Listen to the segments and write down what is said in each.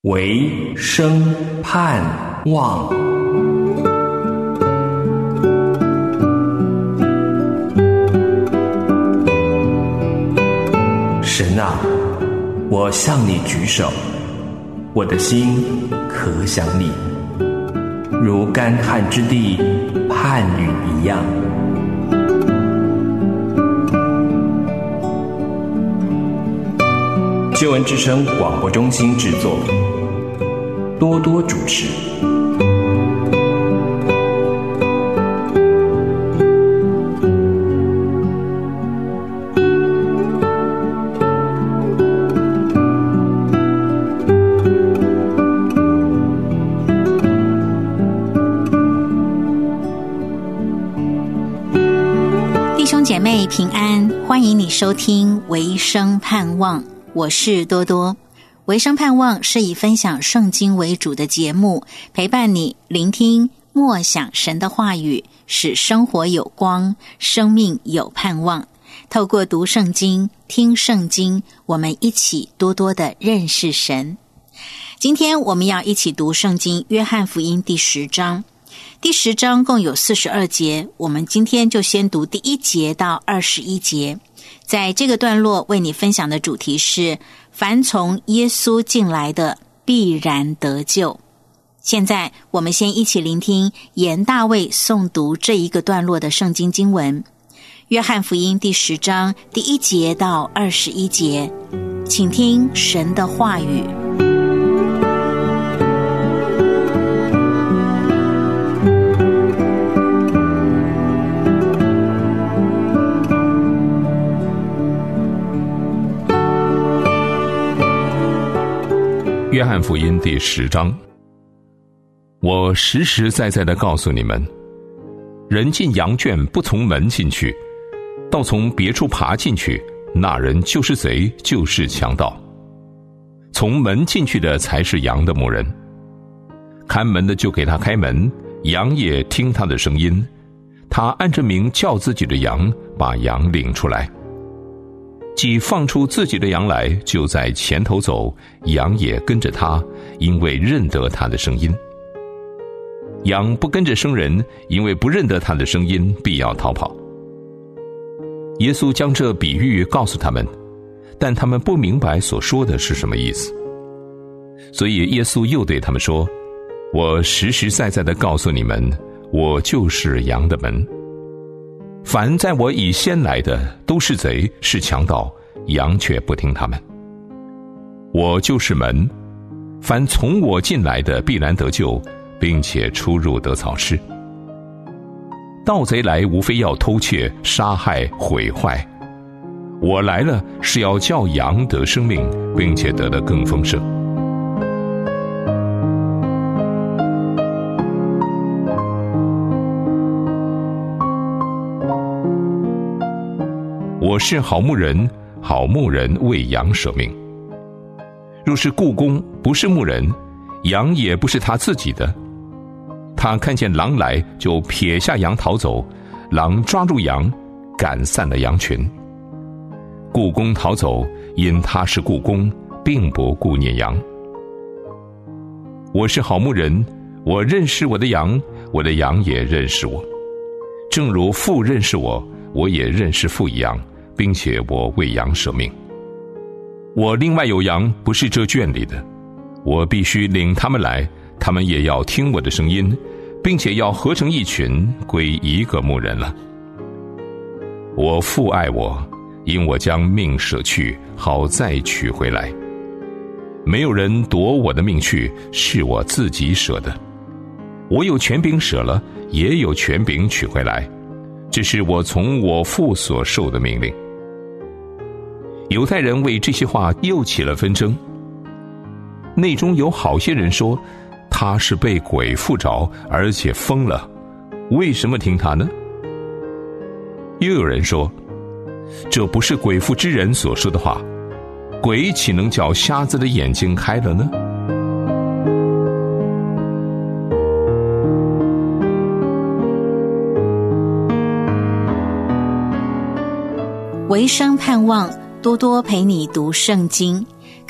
唯生盼望。神啊，我向你举手，我的心可想你，如干旱之地盼雨一样。救恩之声广播中心制作，多多主持。 弟兄姐妹平安，欢迎你收听唯生盼望，我是多多。唯生盼望是以分享圣经为主的节目，陪伴你聆听默想神的话语，使生活有光，生命有盼望。透过读圣经、听圣经，我们一起多多的认识神。今天我们要一起读圣经约翰福音第10章。第10章共有42节，我们今天就先读第1节到21节。在这个段落为你分享的主题是凡从耶稣进来的必然得救。现在我们先一起聆听严大卫诵读这一个段落的圣经经文，约翰福音第10章第1节到21节，请听神的话语。 约翰福音第10章，我实实在在地告诉你们，人进羊圈不从门进去，倒从别处爬进去，那人就是贼，就是强盗。从门进去的才是羊的牧人，看门的就给他开门，羊也听他的声音，他按着名叫自己的羊，把羊领出来。既放出自己的羊来，就在前头走，羊也跟着他，因为认得他的声音。羊不跟着生人，因为不认得他的声音，必要逃跑。耶稣将这比喻告诉他们，但他们不明白所说的是什么意思。所以耶稣又对他们说，我实实在在地告诉你们，我就是羊的门。凡在我以先来的，都是贼，是强盗，羊却不听他们。我就是门，凡从我进来的必然得救，并且出入得草吃。盗贼来无非要偷窃、杀害、毁坏，我来了是要叫羊得生命，并且得的更丰盛。我是好牧人，好牧人为羊舍命。若是雇工不是牧人，羊也不是他自己的。他看见狼来，就撇下羊逃走，狼抓住羊，赶散了羊群。雇工逃走，因他是雇工，并不顾念羊。我是好牧人，我认识我的羊，我的羊也认识我。正如父认识我，我也认识父一样，并且我为羊舍命。我另外有羊，不是这圈里的，我必须领他们来，他们也要听我的声音，并且要合成一群，归一个牧人了。我父爱我，因我将命舍去，好再取回来。没有人夺我的命去，是我自己舍的。我有权柄舍了，也有权柄取回来，这是我从我父所受的命令。犹太人为这些话又起了纷争，内中有好些人说，他是被鬼附着，而且疯了，为什么听他呢？又有人说，这不是鬼附之人所说的话，鬼岂能叫瞎子的眼睛开了呢？ 唯生盼望，多多陪你读圣经。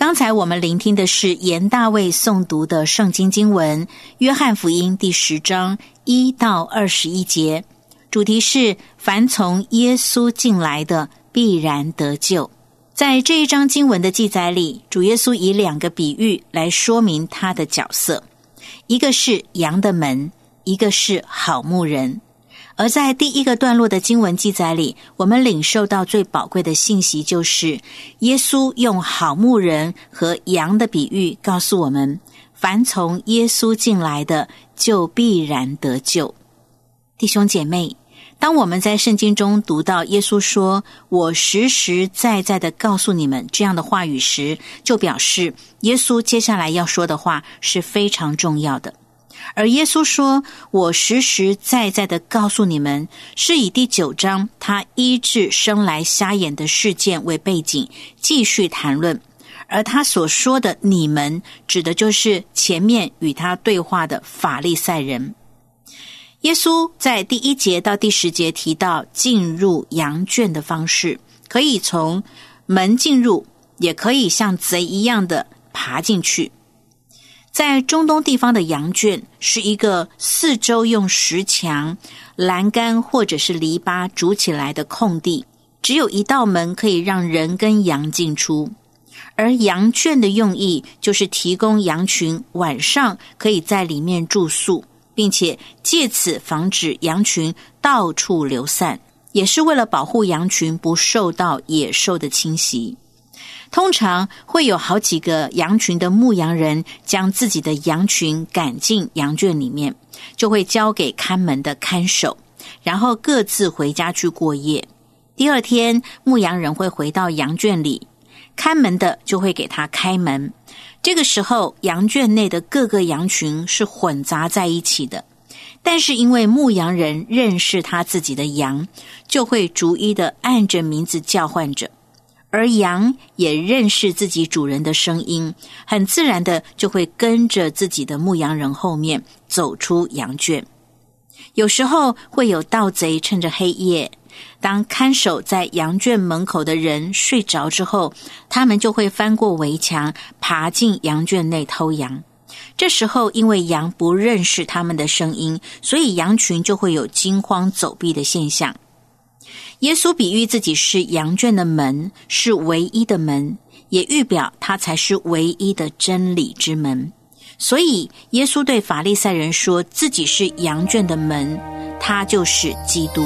刚才我们聆听的是严大卫诵读的圣经经文，约翰福音第10章1到21节，主题是凡从耶稣进来的必然得救。在这一章经文的记载里，主耶稣以2个比喻来说明他的角色，一个是羊的门，一个是好牧人。而在第一个段落的经文记载里，我们领受到最宝贵的信息，就是耶稣用好牧人和羊的比喻告诉我们，凡从耶稣进来的就必然得救。弟兄姐妹，当我们在圣经中读到耶稣说我实实在在的告诉你们这样的话语时，就表示耶稣接下来要说的话是非常重要的。而耶稣说我实实在在的告诉你们，是以第9章他医治生来瞎眼的事件为背景继续谈论，而他所说的你们指的就是前面与他对话的法利赛人。耶稣在第1节到第10节提到进入羊圈的方式，可以从门进入，也可以像贼一样的爬进去。在中东地方的羊圈是一个四周用石墙、栏杆或者是篱笆筑起来的空地，只有一道门可以让人跟羊进出。而羊圈的用意就是提供羊群晚上可以在里面住宿，并且借此防止羊群到处流散，也是为了保护羊群不受到野兽的侵袭。通常会有好几个羊群的牧羊人将自己的羊群赶进羊圈里面，就会交给看门的看守，然后各自回家去过夜。第二天，牧羊人会回到羊圈里，看门的就会给他开门。这个时候，羊圈内的各个羊群是混杂在一起的，但是因为牧羊人认识他自己的羊，就会逐一的按着名字叫唤着，而羊也认识自己主人的声音，很自然的就会跟着自己的牧羊人后面走出羊圈。有时候会有盗贼趁着黑夜，当看守在羊圈门口的人睡着之后，他们就会翻过围墙，爬进羊圈内偷羊。这时候因为羊不认识他们的声音，所以羊群就会有惊慌走避的现象。耶稣比喻自己是羊圈的门，是唯一的门，也预表他才是唯一的真理之门。所以耶稣对法利赛人说自己是羊圈的门，他就是基督。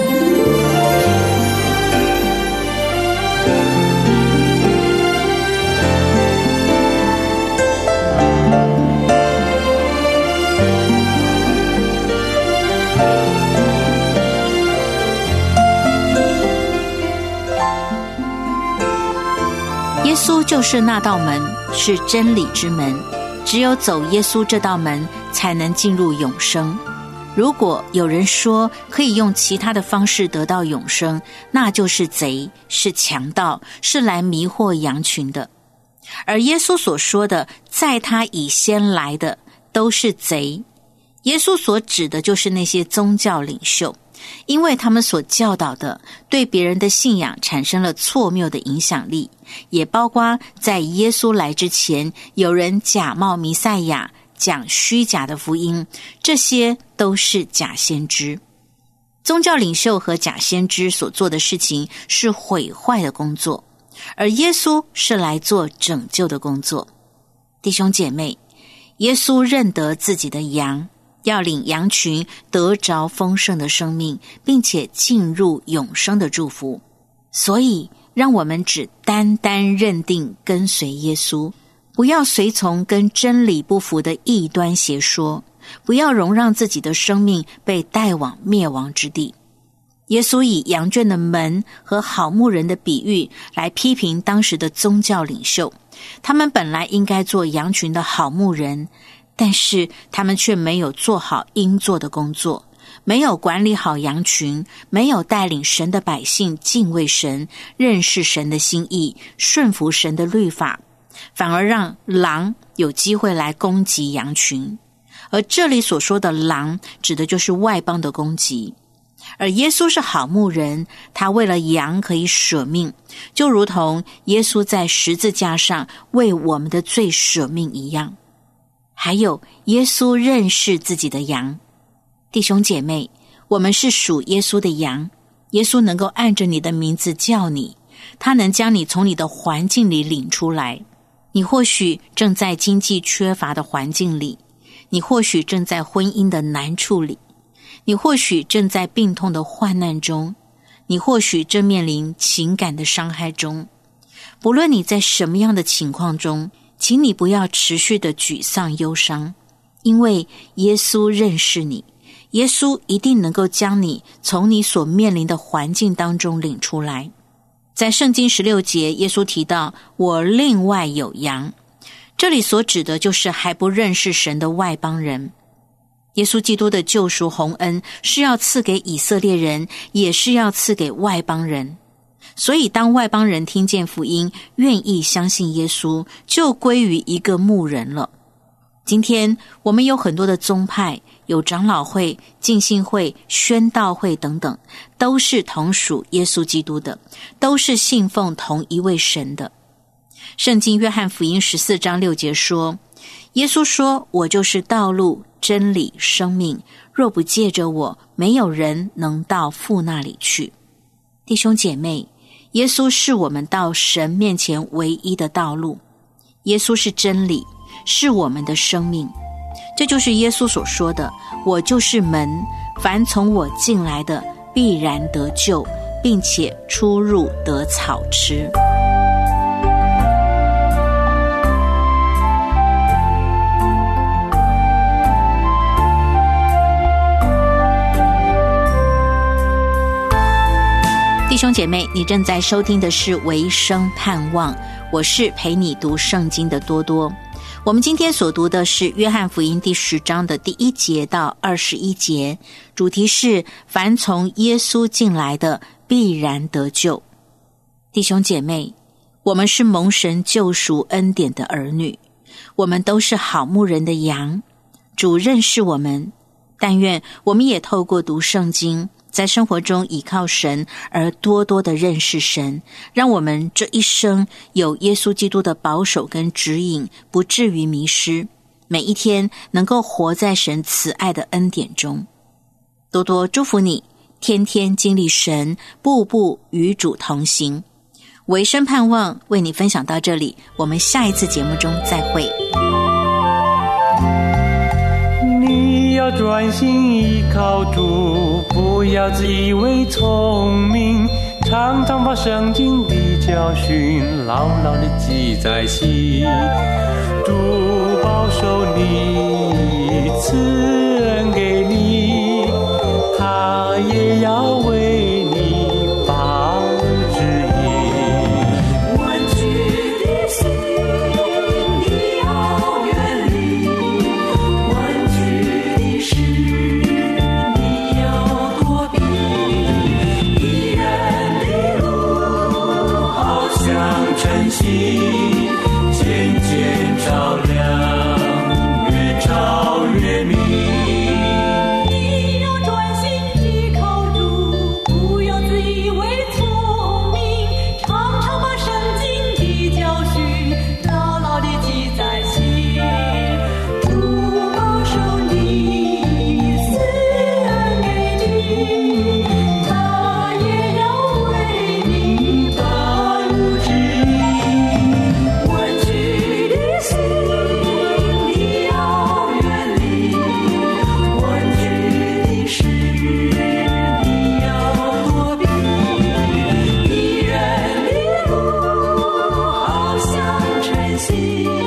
耶稣就是那道门，是真理之门，只有走耶稣这道门才能进入永生。如果有人说可以用其他的方式得到永生，那就是贼，是强盗，是来迷惑羊群的。而耶稣所说的在他以先来的都是贼，耶稣所指的就是那些宗教领袖，因为他们所教导的对别人的信仰产生了错谬的影响力，也包括在耶稣来之前有人假冒弥赛亚，讲虚假的福音，这些都是假先知。宗教领袖和假先知所做的事情是毁坏的工作，而耶稣是来做拯救的工作。弟兄姐妹，耶稣认得自己的羊，要领羊群得着丰盛的生命，并且进入永生的祝福。所以让我们只单单认定跟随耶稣，不要随从跟真理不符的异端邪说，不要容让自己的生命被带往灭亡之地。耶稣以羊圈的门和好牧人的比喻来批评当时的宗教领袖，他们本来应该做羊群的好牧人，但是他们却没有做好应做的工作，没有管理好羊群，没有带领神的百姓敬畏神，认识神的心意，顺服神的律法，反而让狼有机会来攻击羊群。而这里所说的狼指的就是外邦的攻击。 而耶稣是好牧人，他为了羊可以舍命，就如同耶稣在十字架上为我们的罪舍命一样。还有，耶稣认识自己的羊。弟兄姐妹，我们是属耶稣的羊，耶稣能够按着你的名字叫你，他能将你从你的环境里领出来。你或许正在经济缺乏的环境里，你或许正在婚姻的难处里，你或许正在病痛的患难中，你或许正面临情感的伤害中。不论你在什么样的情况中，请你不要持续的沮丧忧伤，因为耶稣认识你，耶稣一定能够将你从你所面临的环境当中领出来。在圣经16节，耶稣提到我另外有羊，这里所指的就是还不认识神的外邦人。耶稣基督的救赎宏恩是要赐给以色列人，也是要赐给外邦人。所以当外邦人听见福音，愿意相信耶稣，就归于一个牧人了。今天我们有很多的宗派，有长老会、浸信会、宣道会等等，都是同属耶稣基督的，都是信奉同一位神的。圣经约翰福音14章6节说，耶稣说，我就是道路、真理、生命，若不借着我，没有人能到父那里去。弟兄姐妹，耶稣是我们到神面前唯一的道路，耶稣是真理，是我们的生命。这就是耶稣所说的，我就是门，凡从我进来的必然得救，并且出入得草吃。弟兄姐妹，你正在收听的是维生盼望，我是陪你读圣经的多多。我们今天所读的是约翰福音第10章的第1节到21节，主题是凡从耶稣进来的必然得救。弟兄姐妹，我们是蒙神救赎恩典的儿女，我们都是好牧人的羊，主认识我们，但愿我们也透过读圣经，在生活中倚靠神而多多的认识神，让我们这一生有耶稣基督的保守跟指引，不至于迷失，每一天能够活在神慈爱的恩典中。多多祝福你，天天经历神，步步与主同行。维生盼望为你分享到这里，我们下一次节目中再会。 你要专心依靠主，不要自以为聪明，常常把圣经的教训牢牢地记在心。主保守你，赐恩给你，他也要为你保指引。 弯曲的心你要远离，弯曲的事你要躲避，一人的路好像晨曦，渐渐照亮，越照越明。你要专心依靠主，不要自以为聪明，常常把圣经的教训牢牢地记在心。主保守你，赐恩给你，他也要为你把路指引。弯曲的心你要远离，弯曲的事你要躲避，一人的路好像晨曦。